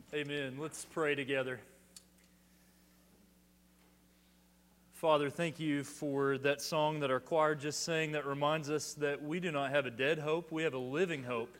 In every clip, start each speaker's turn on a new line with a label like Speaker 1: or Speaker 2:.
Speaker 1: Amen. Let's pray together. Father, thank you for that song that our choir just sang that reminds us that we do not have a dead hope, we have a living hope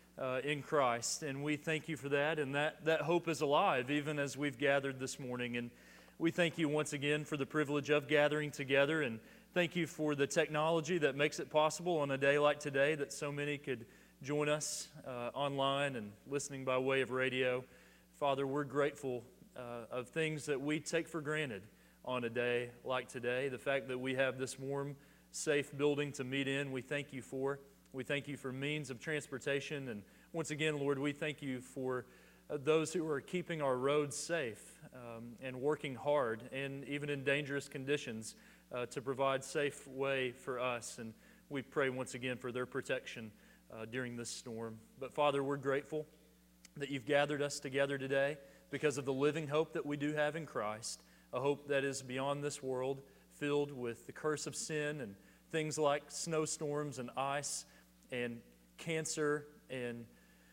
Speaker 1: in Christ. And we thank you for that, and that hope is alive even as we've gathered this morning. And we thank you once again for the privilege of gathering together, and thank you for the technology that makes it possible on a day like today that so many could join us online and listening by way of radio. Father, we're grateful of things that we take for granted on a day like today. The fact that we have this warm, safe building to meet in, we thank you for. We thank you for means of transportation. And once again, Lord, we thank you for those who are keeping our roads safe and working hard and even in dangerous conditions to provide safe way for us. And we pray once again for their protection during this storm. But Father, we're grateful that you've gathered us together today because of the living hope that we do have in Christ, a hope that is beyond this world, filled with the curse of sin and things like snowstorms and ice and cancer and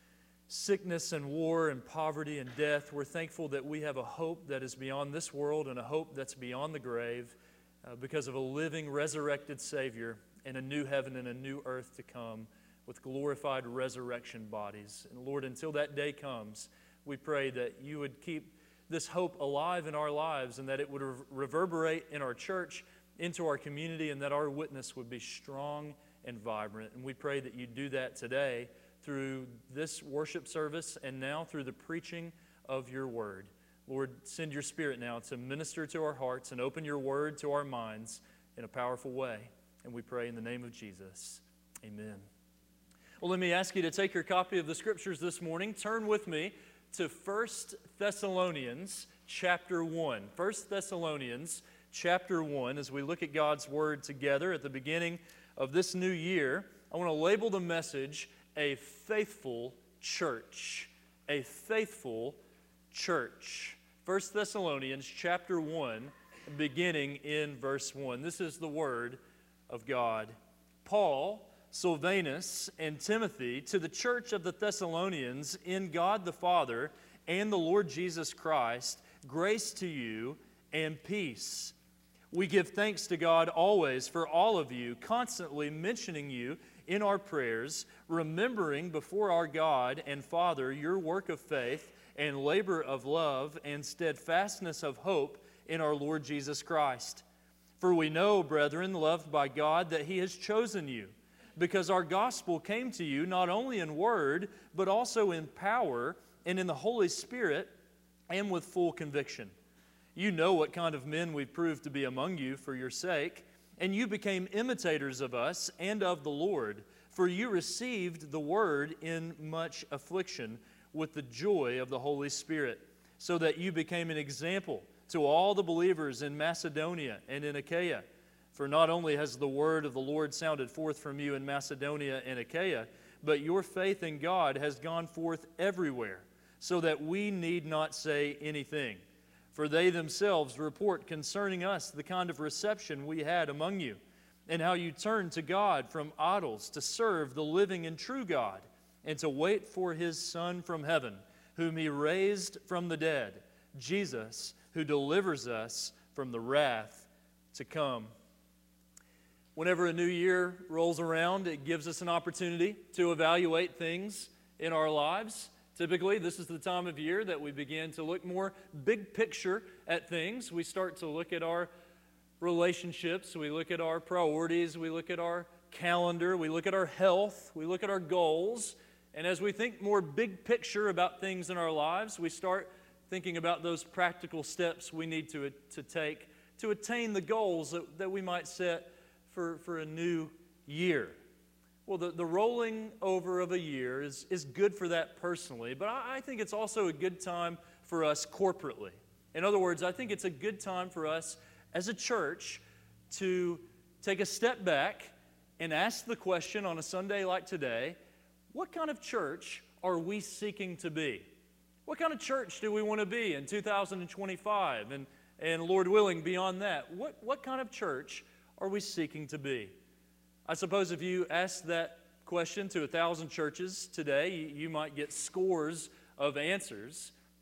Speaker 1: sickness and war and poverty and death. We're thankful that we have a hope that is beyond this world and a hope that's beyond the grave because of a living, resurrected Savior and a new heaven and a new earth to come with glorified resurrection bodies. And Lord, until that day comes, we pray that you would keep this hope alive in our lives and that it would reverberate in our church, into our community, and that our witness would be strong and vibrant. And we pray that you do that today through this worship service and now through the preaching of your word. Lord, send your Spirit now to minister to our hearts and open your word to our minds in a powerful way. And we pray in the name of Jesus. Amen. Well, let me ask you to take your copy of the Scriptures this morning. Turn with me to 1 Thessalonians chapter 1. 1 Thessalonians chapter 1, as we look at God's Word together at the beginning of this new year, I want to label the message, A Faithful Church. A Faithful Church. 1 Thessalonians chapter 1, beginning in verse 1. This is the Word of God. Paul, Silvanus, and Timothy, to the church of the Thessalonians in God the Father and the Lord Jesus Christ, grace to you and peace. We give thanks to God always for all of you, constantly mentioning you in our prayers, remembering before our God and Father your work of faith and labor of love and steadfastness of hope in our Lord Jesus Christ. For we know, brethren, loved by God, that He has chosen you, because our gospel came to you not only in word, but also in power and in the Holy Spirit and with full conviction. You know what kind of men we've proved to be among you for your sake, and you became imitators of us and of the Lord, for you received the word in much affliction with the joy of the Holy Spirit, so that you became an example to all the believers in Macedonia and in Achaia. For not only has the word of the Lord sounded forth from you in Macedonia and Achaia, but your faith in God has gone forth everywhere, so that we need not say anything. For they themselves report concerning us the kind of reception we had among you, and how you turned to God from idols to serve the living and true God, and to wait for His Son from heaven, whom He raised from the dead, Jesus, who delivers us from the wrath to come. Whenever a new year rolls around, it gives us an opportunity to evaluate things in our lives. Typically, this is the time of year that we begin to look more big picture at things. We start to look at our relationships, we look at our priorities, we look at our calendar, we look at our health, we look at our goals. And as we think more big picture about things in our lives, we start thinking about those practical steps we need to take to attain the goals that we might set for a new year. Well, the rolling over of a year is good for that personally, but I think it's also a good time for us corporately. In other words, I think it's a good time for us as a church to take a step back and ask the question on a Sunday like today, what kind of church are we seeking to be? What kind of church do we want to be in 2025 and Lord willing beyond that? What kind of church are we seeking to be? I suppose if you ask that question to 1,000 churches today, you might get scores of answers.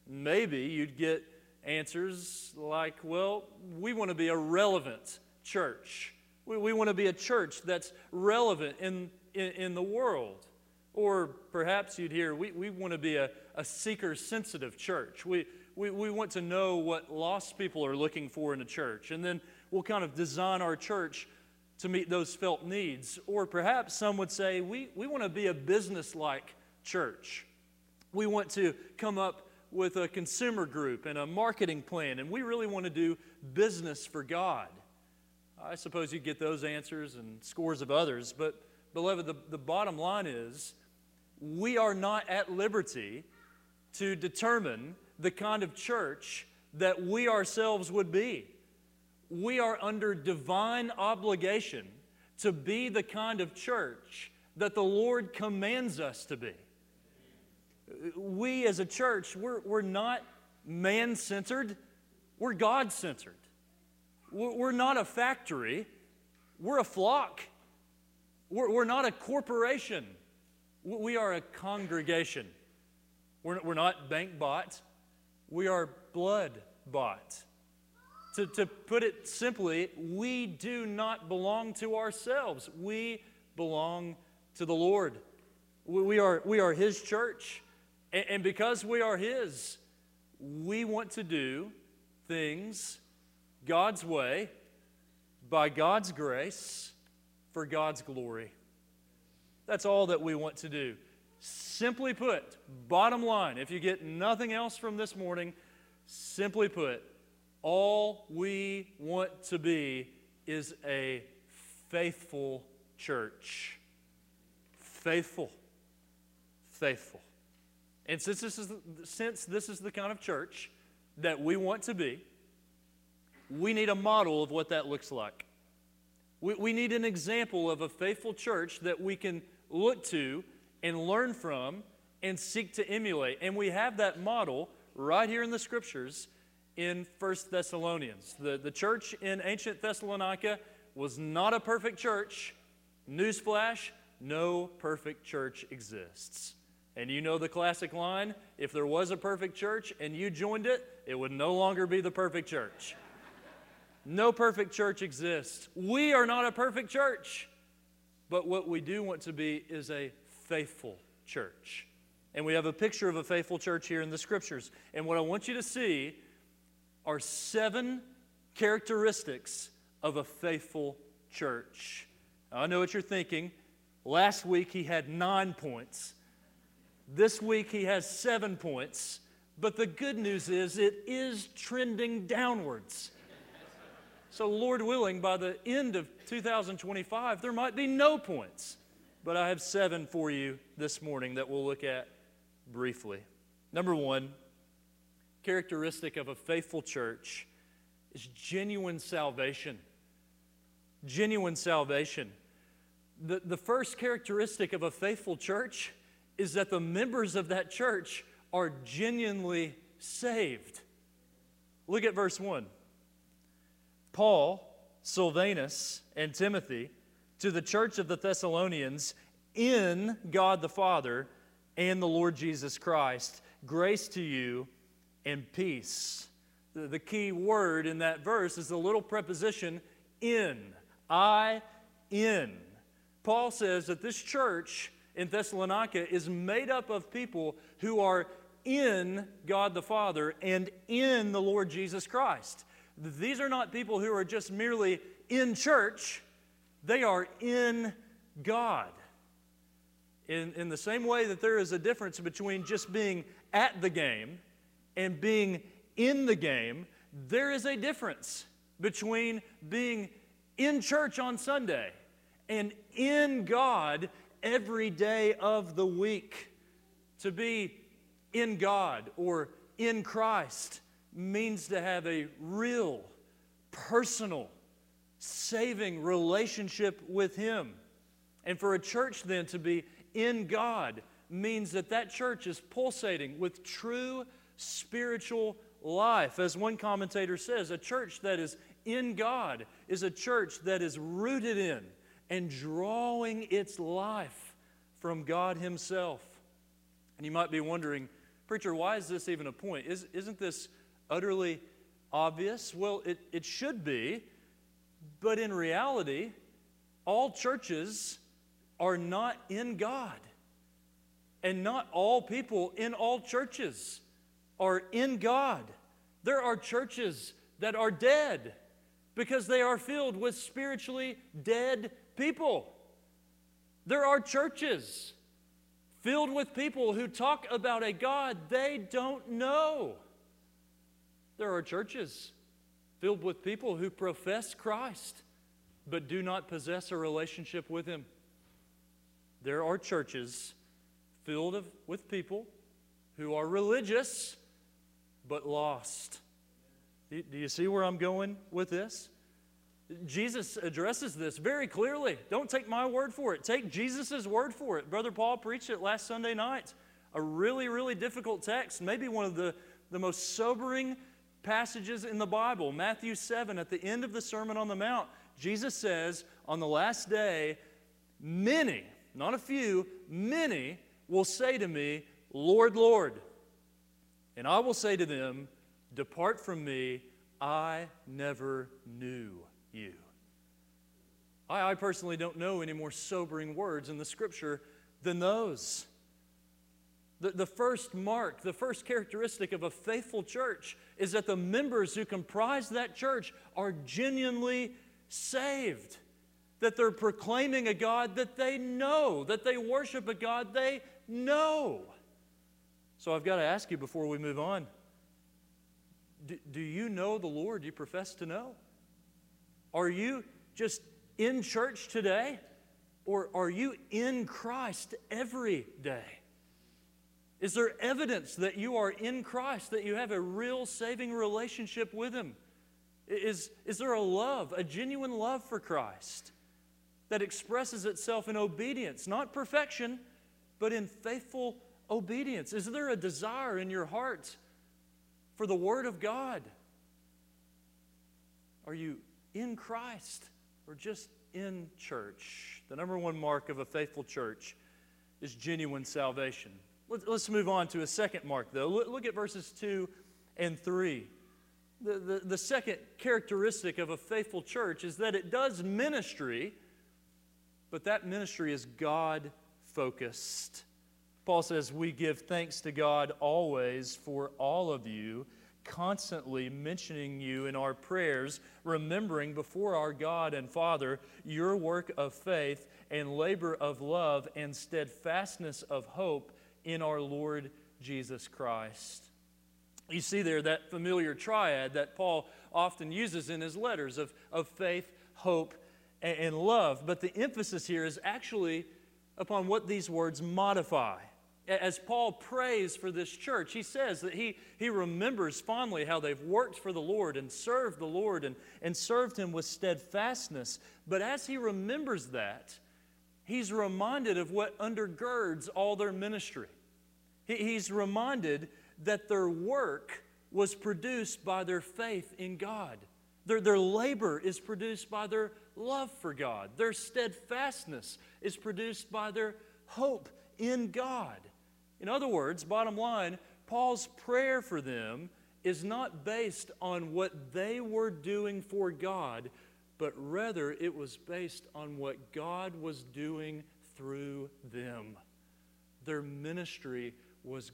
Speaker 1: maybe you'd get answers like, well, we want to be a relevant church. We want to be a church that's relevant in the world. Or perhaps you'd hear, we want to be a seeker-sensitive church. We want to know what lost people are looking for in a church. And then we'll kind of design our church to meet those felt needs. Or perhaps some would say, we want to be a business-like church. We want to come up with a consumer group and a marketing plan, and we really want to do business for God. I suppose you get those answers and scores of others, but beloved, the bottom line is we are not at liberty to determine the kind of church that we ourselves would be. We are under divine obligation to be the kind of church that the Lord commands us to be. We as a church, we're not man-centered, we're God-centered. We're not a factory, we're a flock. We're not a corporation, we are a congregation. We're not bank-bought, we are blood-bought. To put it simply, we do not belong to ourselves, we belong to the Lord. We are His church. And because we are His, we want to do things God's way, by God's grace, for God's glory. That's all that we want to do. Simply put, bottom line, if you get nothing else from this morning, simply put, all we want to be is a faithful church. Faithful. Faithful. And since this is the kind of church that we want to be, we need a model of what that looks like. We need an example of a faithful church that we can look to and learn from and seek to emulate. And we have that model right here in the Scriptures in 1 Thessalonians. The church in ancient Thessalonica was not a perfect church. Newsflash, no perfect church exists. And you know the classic line, if there was a perfect church and you joined it, it would no longer be the perfect church. No perfect church exists. We are not a perfect church. But what we do want to be is a faithful church. And we have a picture of a faithful church here in the Scriptures. And what I want you to see are 7 characteristics of a faithful church. Now, I know what you're thinking. Last week he had 9 points. This week he has 7 points, but the good news is it is trending downwards. So Lord willing, by the end of 2025, there might be no points. But I have 7 for you this morning that we'll look at briefly. Number 1, characteristic of a faithful church is genuine salvation. Genuine salvation. The first characteristic of a faithful church is that the members of that church are genuinely saved. Look at verse 1. Paul, Silvanus, and Timothy, to the church of the Thessalonians, in God the Father and the Lord Jesus Christ, grace to you and peace. The key word in that verse is the little preposition in. In. Paul says that this church in Thessalonica is made up of people who are in God the Father and in the Lord Jesus Christ. These are not people who are just merely in church. They are in God. In the same way that there is a difference between just being at the game and being in the game, there is a difference between being in church on Sunday and in God every day of the week. To be in God or in Christ means to have a real, personal, saving relationship with Him. And for a church then to be in God means that that church is pulsating with true spiritual life. As one commentator says, a church that is in God is a church that is rooted in and drawing its life from God Himself. And you might be wondering, Preacher, why is this even a point? Isn't this utterly obvious? Well, it should be, but in reality, all churches are not in God. And not all people in all churches are in God. There are churches that are dead because they are filled with spiritually dead people. There are churches filled with people who talk about a God they don't know. There are churches filled with people who profess Christ but do not possess a relationship with Him. There are churches filled with people who are religious but lost. Do you see where I'm going with this? Jesus addresses this very clearly. Don't take my word for it. Take Jesus' word for it. Brother Paul preached it last Sunday night. A really, really difficult text, maybe one of the most sobering passages in the Bible. Matthew 7, at the end of the Sermon on the Mount, Jesus says, on the last day, many, not a few, many will say to me, Lord, Lord. And I will say to them, depart from me, I never knew you. I personally don't know any more sobering words in the Scripture than those. The first mark, the first characteristic of a faithful church is that the members who comprise that church are genuinely saved. That they're proclaiming a God that they know, that they worship a God they know. So I've got to ask you before we move on, do you know the Lord you profess to know? Are you just in church today, or are you in Christ every day? Is there evidence that you are in Christ, that you have a real saving relationship with Him? Is there a love, a genuine love for Christ that expresses itself in obedience, not perfection, but in faithful obedience? Is there a desire in your heart for the Word of God? Are you in Christ or just in church? The number one mark of a faithful church is genuine salvation. Let's move on to a second mark, though. Look at verses 2 and 3. The second characteristic of a faithful church is that it does ministry, but that ministry is God-focused. Paul says, we give thanks to God always for all of you, constantly mentioning you in our prayers, remembering before our God and Father your work of faith and labor of love and steadfastness of hope in our Lord Jesus Christ. You see there that familiar triad that Paul often uses in his letters of faith, hope, and love. But the emphasis here is actually upon what these words modify. As Paul prays for this church, he says that he remembers fondly how they've worked for the Lord and served the Lord and served Him with steadfastness. But as he remembers that, he's reminded of what undergirds all their ministry. He's reminded that their work was produced by their faith in God. Their labor is produced by their love for God. Their steadfastness is produced by their hope in God. In other words, bottom line, Paul's prayer for them is not based on what they were doing for God, but rather it was based on what God was doing through them. Their ministry was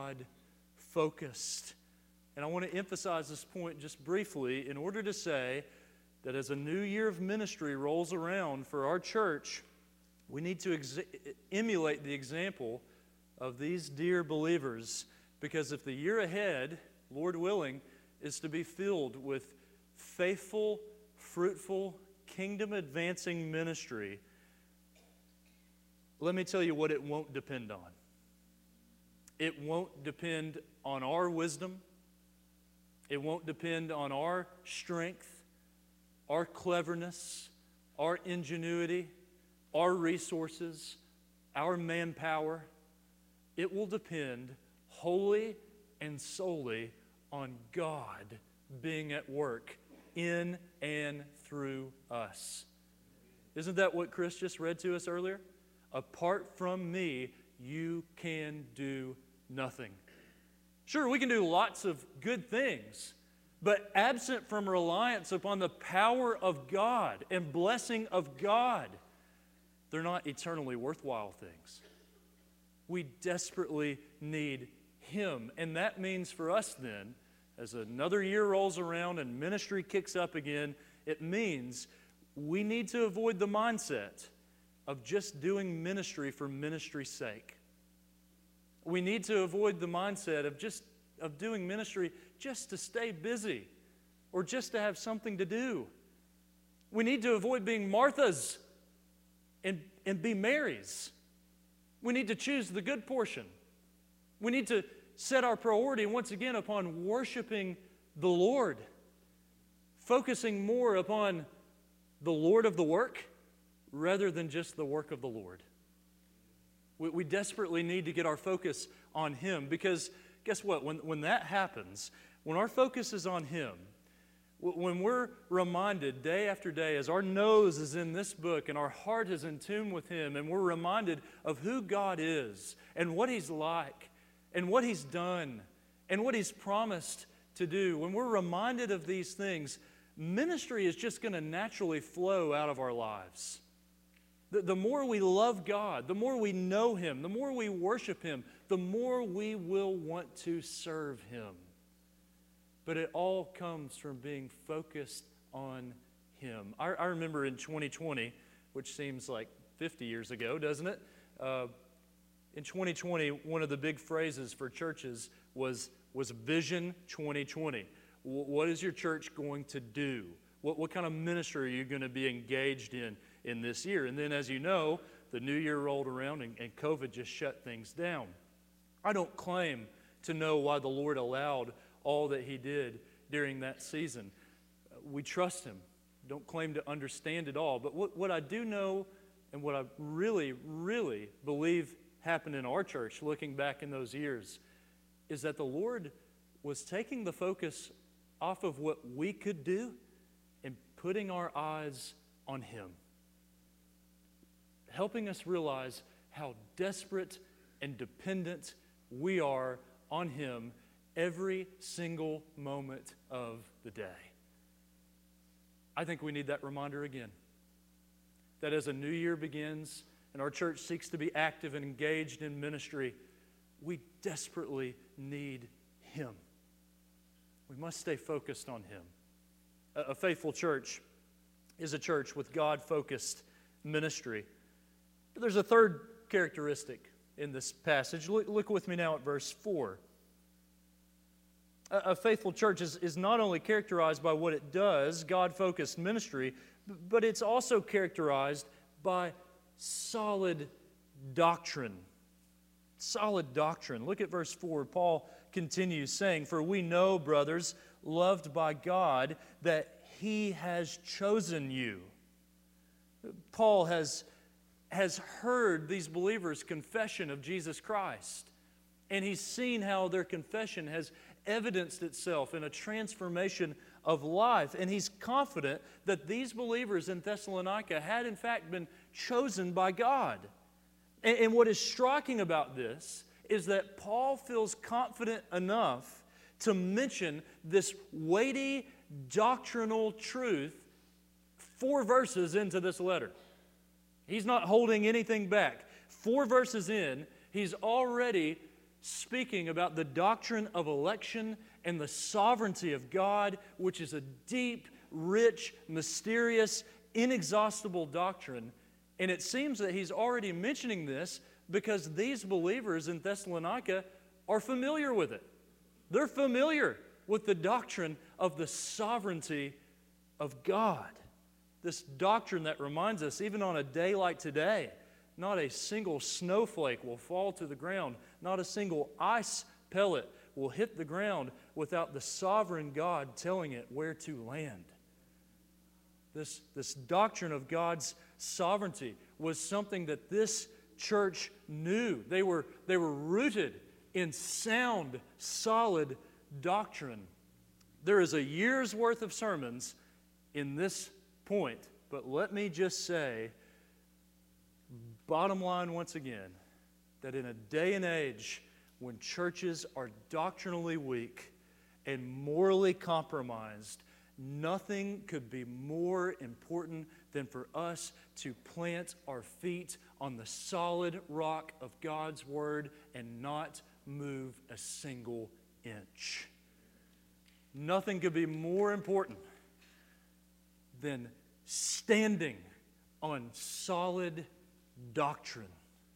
Speaker 1: God-focused. And I want to emphasize this point just briefly in order to say that as a new year of ministry rolls around for our church, we need to emulate the example of these dear believers, because if the year ahead, Lord willing, is to be filled with faithful, fruitful, kingdom-advancing ministry, let me tell you what it won't depend on. It won't depend on our wisdom. It won't depend on our strength, our cleverness, our ingenuity, our resources, our manpower. It will depend wholly and solely on God being at work in and through us. Isn't that what Chris just read to us earlier? Apart from me, you can do nothing. Sure, we can do lots of good things, but absent from reliance upon the power of God and blessing of God, they're not eternally worthwhile things. We desperately need Him. And that means for us then, as another year rolls around and ministry kicks up again, it means we need to avoid the mindset of just doing ministry for ministry's sake. We need to avoid the mindset of doing ministry just to stay busy or just to have something to do. We need to avoid being Marthas and be Marys. We need to choose the good portion. We need to set our priority once again upon worshiping the Lord, focusing more upon the Lord of the work rather than just the work of the Lord. We desperately need to get our focus on Him, because guess what? When that happens, when our focus is on Him, when we're reminded day after day, as our nose is in this book and our heart is in tune with Him, and we're reminded of who God is and what He's like and what He's done and what He's promised to do, when we're reminded of these things, ministry is just going to naturally flow out of our lives. The more we love God, the more we know Him, the more we worship Him, the more we will want to serve Him. But it all comes from being focused on Him. I remember in 2020, which seems like 50 years ago, doesn't it? In 2020, one of the big phrases for churches was Vision 2020. What is your church going to do? What kind of ministry are you going to be engaged in this year? And then, as you know, the new year rolled around and COVID just shut things down. I don't claim to know why the Lord allowed all that He did during that season. We trust Him. Don't claim to understand it all. But what I do know, and what I really, really believe happened in our church looking back in those years, is that the Lord was taking the focus off of what we could do and putting our eyes on Him, helping us realize how desperate and dependent we are on Him every single moment of the day. I think we need that reminder again, that as a new year begins and our church seeks to be active and engaged in ministry, we desperately need Him. We must stay focused on Him. A faithful church is a church with God-focused ministry. But there's a third characteristic in this passage. Look with me now at verse 4. A faithful church is not only characterized by what it does, God-focused ministry, but it's also characterized by solid doctrine. Solid doctrine. Look at verse 4. Paul continues saying, "For we know, brothers, loved by God, that He has chosen you." Paul has heard these believers' confession of Jesus Christ, and he's seen how their confession has evidenced itself in a transformation of life, and he's confident that these believers in Thessalonica had in fact been chosen by God. And what is striking about this is that Paul feels confident enough to mention this weighty doctrinal truth 4 verses into this letter. He's not holding anything back. 4 verses in, he's already speaking about the doctrine of election and the sovereignty of God, which is a deep, rich, mysterious, inexhaustible doctrine. And it seems that he's already mentioning this because these believers in Thessalonica are familiar with it. They're familiar with the doctrine of the sovereignty of God. This doctrine that reminds us, even on a day like today, not a single snowflake will fall to the ground. Not a single ice pellet will hit the ground without the sovereign God telling it where to land. This doctrine of God's sovereignty was something that this church knew. They were rooted in sound, solid doctrine. There is a year's worth of sermons in this point, but let me just say, bottom line once again, that in a day and age when churches are doctrinally weak and morally compromised, nothing could be more important than for us to plant our feet on the solid rock of God's Word and not move a single inch. Nothing could be more important than standing on solid doctrine.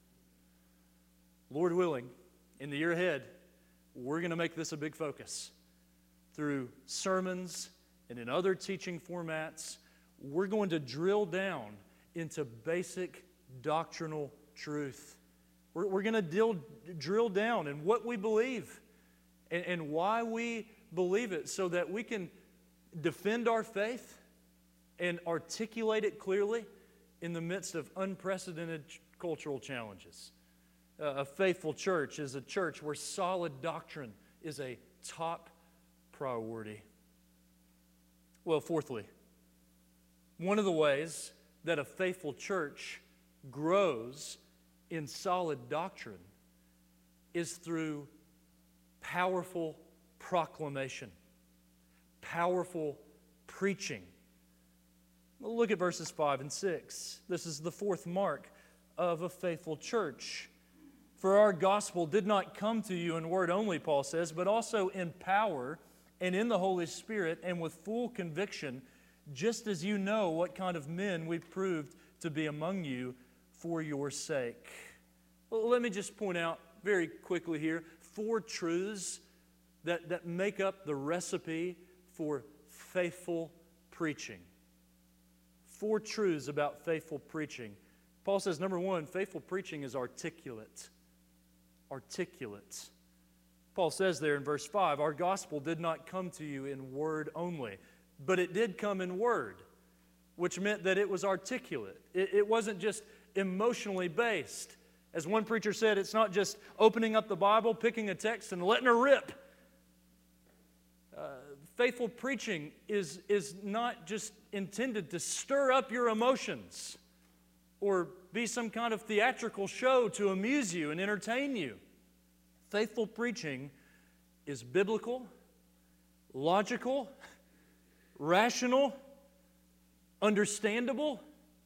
Speaker 1: Lord willing, in the year ahead, we're going to make this a big focus. Through sermons and in other teaching formats, we're going to drill down into basic doctrinal truth. We're going to drill down in what we believe and why we believe it so that we can defend our faith and articulate it clearly in the midst of unprecedented cultural challenges. A faithful church is a church where solid doctrine is a top priority. Well, fourthly, one of the ways that a faithful church grows in solid doctrine is through powerful proclamation, powerful preaching. Look at verses 5 and 6. This is the fourth mark of a faithful church. For our gospel did not come to you in word only, Paul says, but also in power and in the Holy Spirit and with full conviction, just as you know what kind of men we proved to be among you for your sake. Well, let me just point out very quickly here 4 truths that make up the recipe for faithful preaching. 4 truths about faithful preaching. Paul says, number 1, faithful preaching is articulate. Articulate. Paul says there in verse 5, our gospel did not come to you in word only, but it did come in word, which meant that it was articulate. It wasn't just emotionally based. As one preacher said, it's not just opening up the Bible, picking a text, and letting her rip. Faithful preaching is not just intended to stir up your emotions or be some kind of theatrical show to amuse you and entertain you. Faithful preaching is biblical, logical, rational, understandable,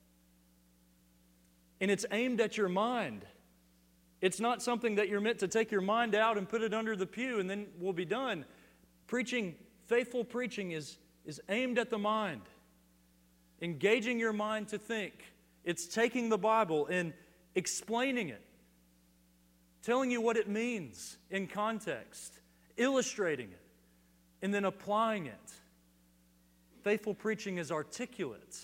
Speaker 1: and it's aimed at your mind. It's not something that you're meant to take your mind out and put it under the pew and then we'll be done. Faithful preaching is aimed at the mind, engaging your mind to think. It's taking the Bible and explaining it, telling you what it means in context, illustrating it, and then applying it. Faithful preaching is articulate.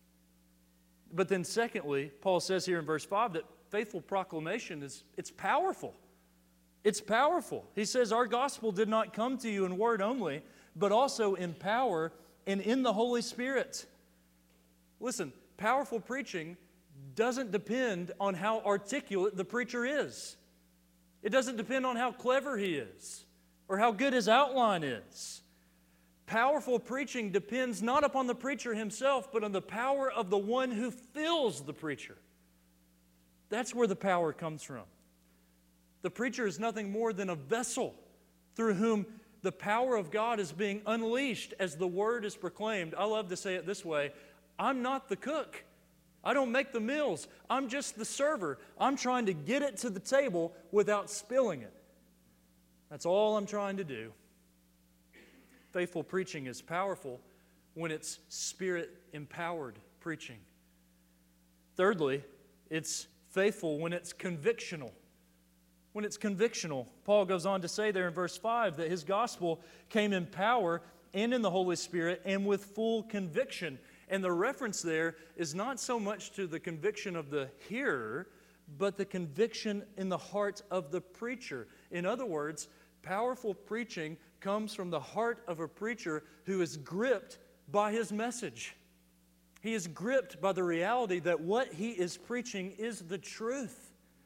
Speaker 1: But then secondly, Paul says here in verse 5 that faithful proclamation it's powerful. It's powerful. He says, our gospel did not come to you in word only, but also in power and in the Holy Spirit. Listen, powerful preaching doesn't depend on how articulate the preacher is. It doesn't depend on how clever he is or how good his outline is. Powerful preaching depends not upon the preacher himself, but on the power of the one who fills the preacher. That's where the power comes from. The preacher is nothing more than a vessel through whom the power of God is being unleashed as the word is proclaimed. I love to say it this way: I'm not the cook. I don't make the meals. I'm just the server. I'm trying to get it to the table without spilling it. That's all I'm trying to do. Faithful preaching is powerful when it's Spirit-empowered preaching. Thirdly, it's faithful when it's convictional. When it's convictional, Paul goes on to say there in verse 5 that his gospel came in power and in the Holy Spirit and with full conviction. And the reference there is not so much to the conviction of the hearer, but the conviction in the heart of the preacher. In other words, powerful preaching comes from the heart of a preacher who is gripped by his message. He is gripped by the reality that what he is preaching is the truth.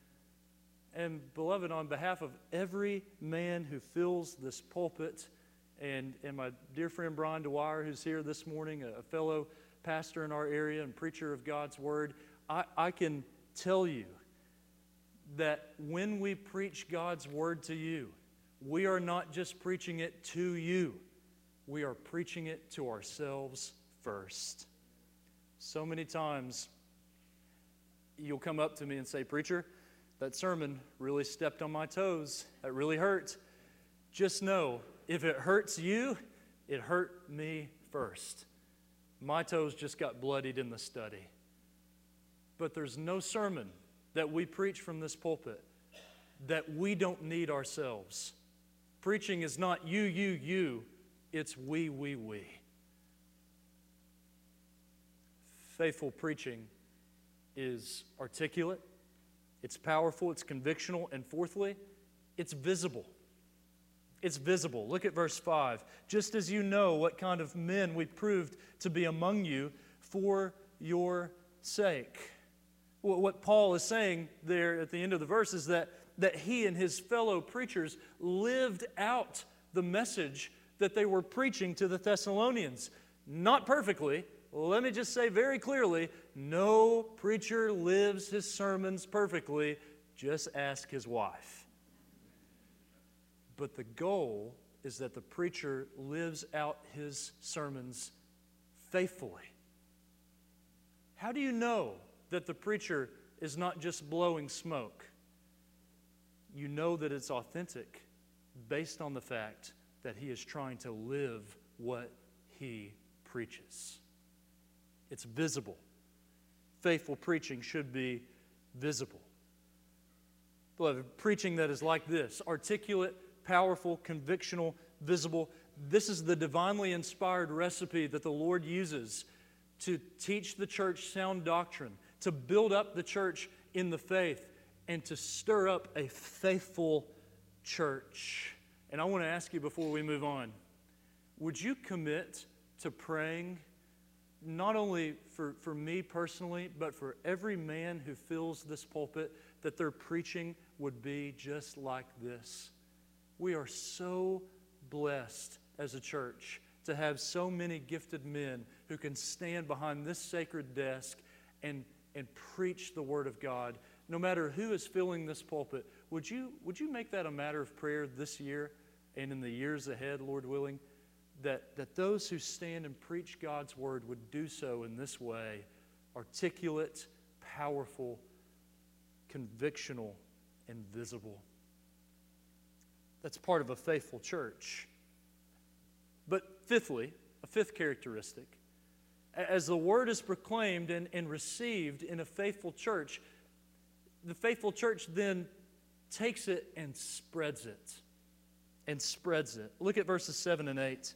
Speaker 1: And beloved, on behalf of every man who fills this pulpit, and my dear friend Brian Dwyer, who's here this morning, a fellow pastor in our area and preacher of God's Word, I can tell you that when we preach God's word to you, we are not just preaching it to you, we are preaching it to ourselves first. So many times you'll come up to me and say, "Preacher, that sermon really stepped on my toes. That really hurt." Just know, if it hurts you, it hurt me first. My toes just got bloodied in the study. But there's no sermon that we preach from this pulpit that we don't need ourselves. Preaching is not you. It's we. Faithful preaching is articulate, it's powerful, it's convictional, and fourthly, it's visible. It's visible. Look at verse 5. Just as you know what kind of men we proved to be among you for your sake. What Paul is saying there at the end of the verse is that he and his fellow preachers lived out the message that they were preaching to the Thessalonians. Not perfectly. Let me just say very clearly, no preacher lives his sermons perfectly. Just ask his wife. But the goal is that the preacher lives out his sermons faithfully. How do you know that the preacher is not just blowing smoke? You know that it's authentic based on the fact that he is trying to live what he preaches. It's visible. Faithful preaching should be visible. Beloved, preaching that is like this, articulate, powerful, convictional, visible. This is the divinely inspired recipe that the Lord uses to teach the church sound doctrine, to build up the church in the faith, and to stir up a faithful church. And I want to ask you before we move on, would you commit to praying not only for me personally, but for every man who fills this pulpit, that their preaching would be just like this? We are so blessed as a church to have so many gifted men who can stand behind this sacred desk and preach the Word of God. No matter who is filling this pulpit, would you make that a matter of prayer this year and in the years ahead, Lord willing, that those who stand and preach God's Word would do so in this way, articulate, powerful, convictional, and visible. That's part of a faithful church. But fifthly, a fifth characteristic, as the Word is proclaimed and received in a faithful church, the faithful church then takes it and spreads it. Look at verses 7 and 8.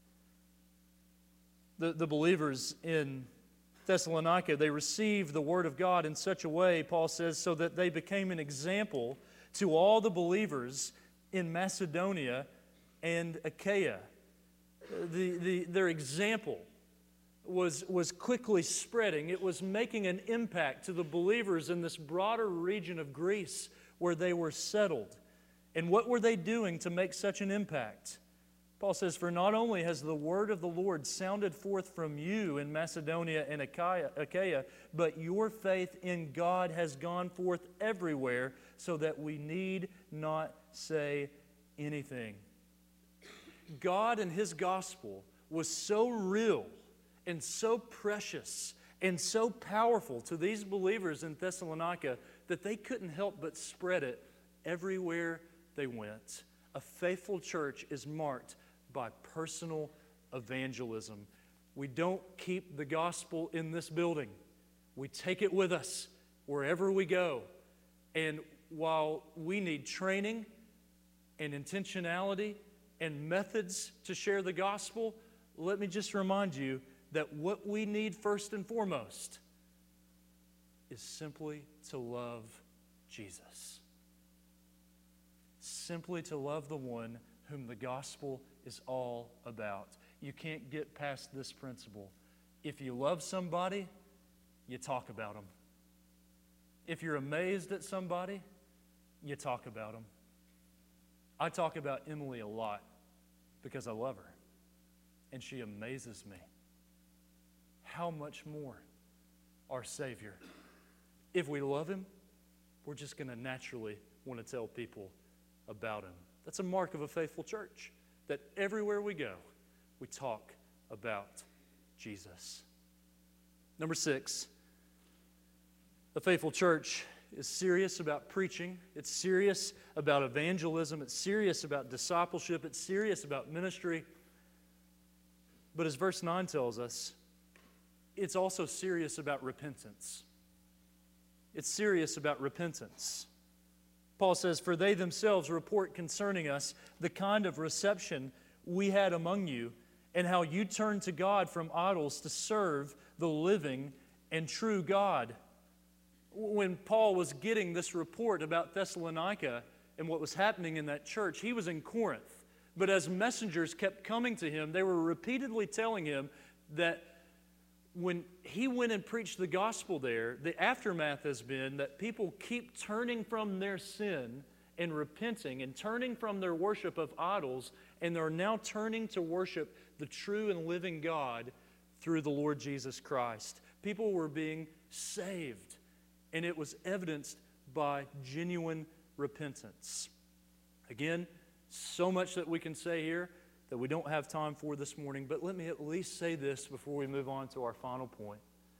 Speaker 1: The believers in Thessalonica, they received the Word of God in such a way, Paul says, so that they became an example to all the believers in Macedonia and Achaia. Their example was quickly spreading. It was making an impact to the believers in this broader region of Greece where they were settled. And what were they doing to make such an impact? Paul says, "For not only has the word of the Lord sounded forth from you in Macedonia and Achaia, but your faith in God has gone forth everywhere, so that we need not say anything." God and His gospel was so real and so precious and so powerful to these believers in Thessalonica that they couldn't help but spread it everywhere they went. A faithful church is marked by personal evangelism. We don't keep the gospel in this building. We take it with us wherever we go. And while we need training and intentionality and methods to share the gospel, let me just remind you that what we need first and foremost is simply to love Jesus. Simply to love the one whom the gospel is all about. You can't get past this principle. If you love somebody, you talk about them. If you're amazed at somebody, you talk about them. I talk about Emily a lot because I love her, and she amazes me. How much more our Savior? If we love Him, we're just going to naturally want to tell people about Him. That's a mark of a faithful church, that everywhere we go, we talk about Jesus. Number 6, a faithful church is serious about preaching. It's serious about evangelism. It's serious about discipleship. It's serious about ministry. But as verse 9 tells us, it's also serious about repentance. It's serious about repentance. Paul says, "For they themselves report concerning us the kind of reception we had among you, and how you turned to God from idols to serve the living and true God." When Paul was getting this report about Thessalonica and what was happening in that church, he was in Corinth. But as messengers kept coming to him, they were repeatedly telling him that when he went and preached the gospel there, the aftermath has been that people keep turning from their sin and repenting and turning from their worship of idols, and they're now turning to worship the true and living God through the Lord Jesus Christ. People were being saved, and it was evidenced by genuine repentance. Again, so much that we can say here that we don't have time for this morning, but let me at least say this before we move on to our final point.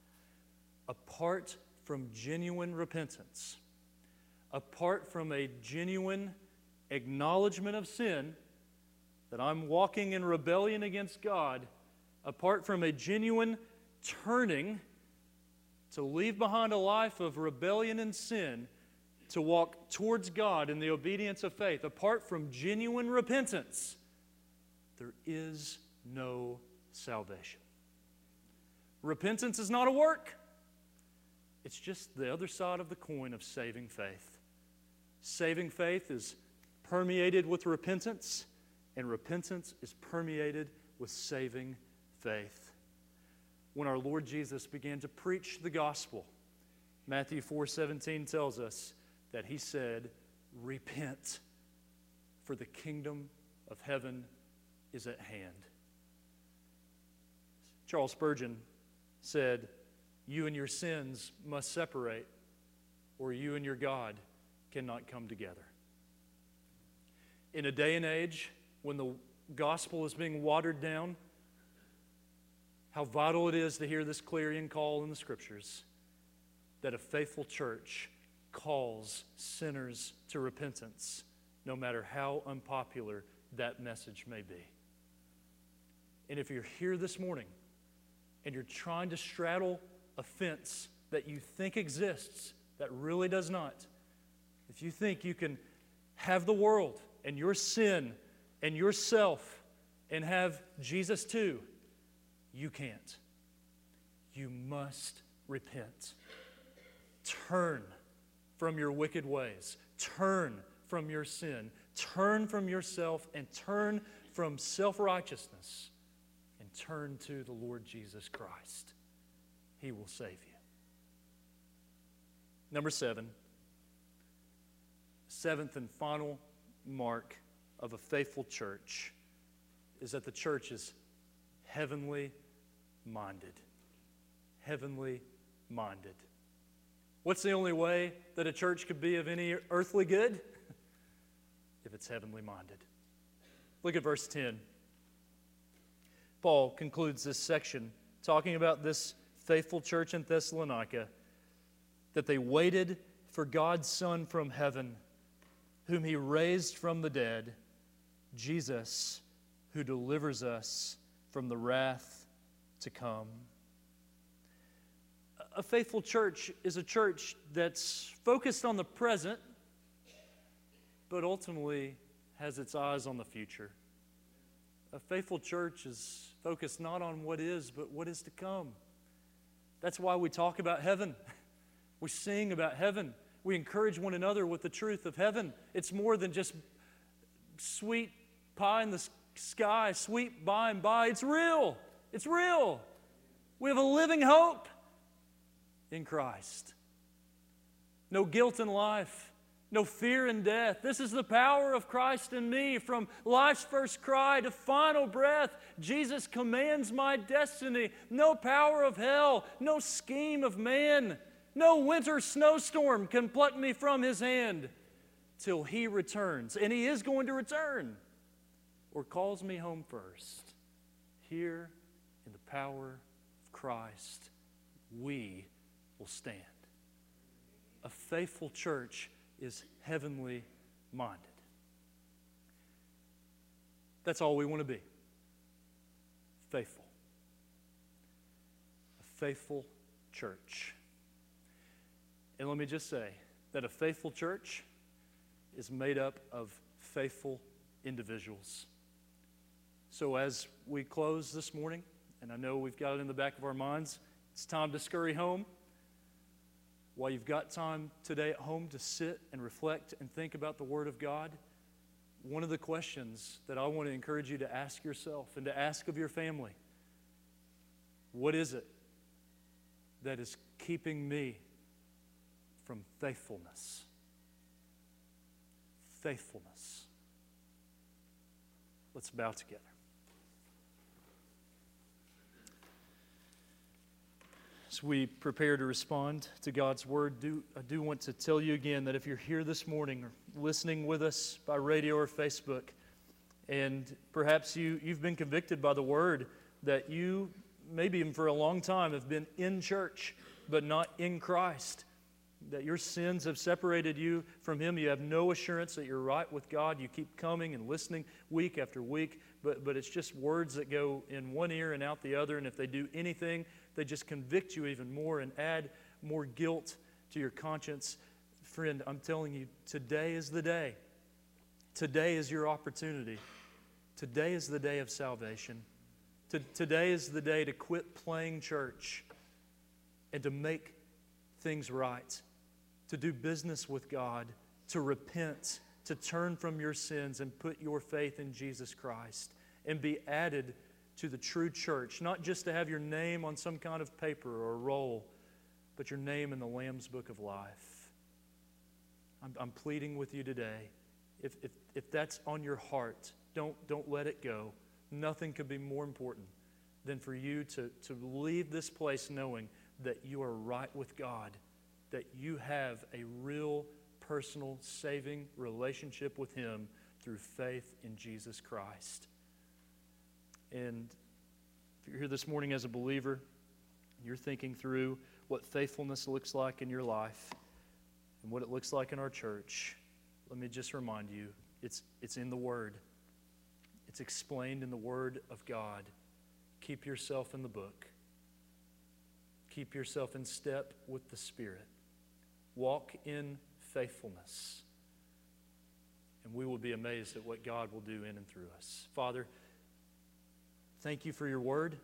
Speaker 1: Apart from genuine repentance, apart from a genuine acknowledgement of sin, that I'm walking in rebellion against God, apart from a genuine turning to leave behind a life of rebellion and sin, to walk towards God in the obedience of faith, apart from genuine repentance, there is no salvation. Repentance is not a work. It's just the other side of the coin of saving faith. Saving faith is permeated with repentance, and repentance is permeated with saving faith. When our Lord Jesus began to preach the gospel, Matthew 4:17 tells us that He said, "Repent, for the kingdom of heaven is at hand." Charles Spurgeon said, "You and your sins must separate, or you and your God cannot come together." In a day and age when the gospel is being watered down, how vital it is to hear this clarion call in the Scriptures, that a faithful church calls sinners to repentance, no matter how unpopular that message may be. And if you're here this morning and you're trying to straddle a fence that you think exists that really does not, if you think you can have the world and your sin and yourself and have Jesus too, you can't. You must repent. Turn from your wicked ways. Turn from your sin. Turn from yourself and turn from self-righteousness and turn to the Lord Jesus Christ. He will save you. Number 7, seventh and final mark of a faithful church is that the church is heavenly minded. Heavenly minded. What's the only way that a church could be of any earthly good? If it's heavenly minded. Look at verse 10. Paul concludes this section talking about this faithful church in Thessalonica, that they waited for God's Son from heaven, whom He raised from the dead, Jesus, who delivers us from the wrath to come. A faithful church is a church that's focused on the present, but ultimately has its eyes on the future. A faithful church is focused not on what is, but what is to come. That's why we talk about heaven. We sing about heaven. We encourage one another with the truth of heaven. It's more than just sweet pie in the sky, sweet by and by. It's real. It's real. We have a living hope in Christ. No guilt in life. No fear in death. This is the power of Christ in me. From life's first cry to final breath, Jesus commands my destiny. No power of hell, no scheme of man No winter snowstorm can pluck me from his hand till he returns. And he is going to return, or calls me home first. Here in the power of Christ, we will stand. A faithful church is heavenly minded. That's all we want to be. Faithful. A faithful church. And let me just say that a faithful church is made up of faithful individuals. So as we close this morning, and I know we've got it in the back of our minds, it's time to scurry home. While you've got time today at home to sit and reflect and think about the Word of God, one of the questions that I want to encourage you to ask yourself and to ask of your family, what is it that is keeping me from faithfulness? Faithfulness. Let's bow together. As we prepare to respond to God's Word, I do want to tell you again that if you're here this morning or listening with us by radio or Facebook, and perhaps you've been convicted by the Word that you, maybe even for a long time, have been in church but not in Christ, that your sins have separated you from Him. You have no assurance that you're right with God. You keep coming and listening week after week, but it's just words that go in one ear and out the other, and if they do anything, they just convict you even more and add more guilt to your conscience. Friend, I'm telling you, today is the day. Today is your opportunity. Today is the day of salvation. Today is the day to quit playing church and to make things right, to do business with God, to repent, to turn from your sins and put your faith in Jesus Christ and be added to the true church, not just to have your name on some kind of paper or roll, but your name in the Lamb's Book of Life. I'm pleading with you today. If that's on your heart, don't let it go. Nothing could be more important than for you to leave this place knowing that you are right with God, that you have a real personal saving relationship with Him through faith in Jesus Christ. And if you're here this morning as a believer, you're thinking through what faithfulness looks like in your life and what it looks like in our church, let me just remind you, it's in the Word. It's explained in the Word of God. Keep yourself in the book. Keep yourself in step with the Spirit. Walk in faithfulness. And we will be amazed at what God will do in and through us. Father, thank you for your Word.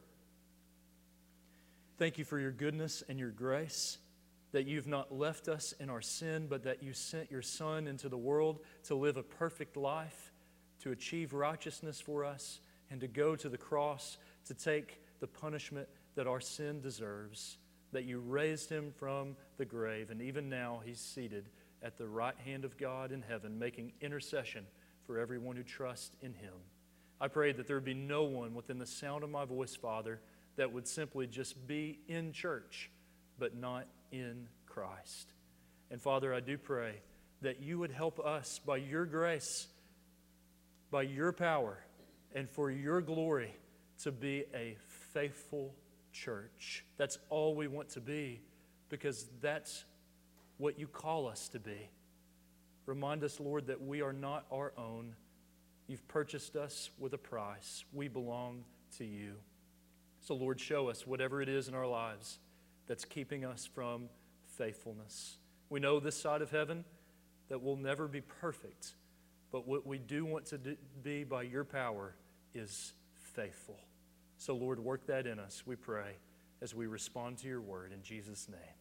Speaker 1: Thank you for your goodness and your grace, that you've not left us in our sin, but that you sent your Son into the world to live a perfect life, to achieve righteousness for us, and to go to the cross to take the punishment that our sin deserves, that you raised him from the grave, and even now he's seated at the right hand of God in heaven, making intercession for everyone who trusts in him. I pray that there would be no one within the sound of my voice, Father, that would simply just be in church, but not in Christ. And Father, I do pray that you would help us by your grace, by your power, and for your glory to be a faithful church. That's all we want to be, because that's what you call us to be. Remind us, Lord, that we are not our own. You've purchased us with a price. We belong to you. So, Lord, show us whatever it is in our lives that's keeping us from faithfulness. We know this side of heaven that we'll never be perfect, but what we do want to be by your power is faithful. So, Lord, work that in us, we pray, as we respond to your word in Jesus' name.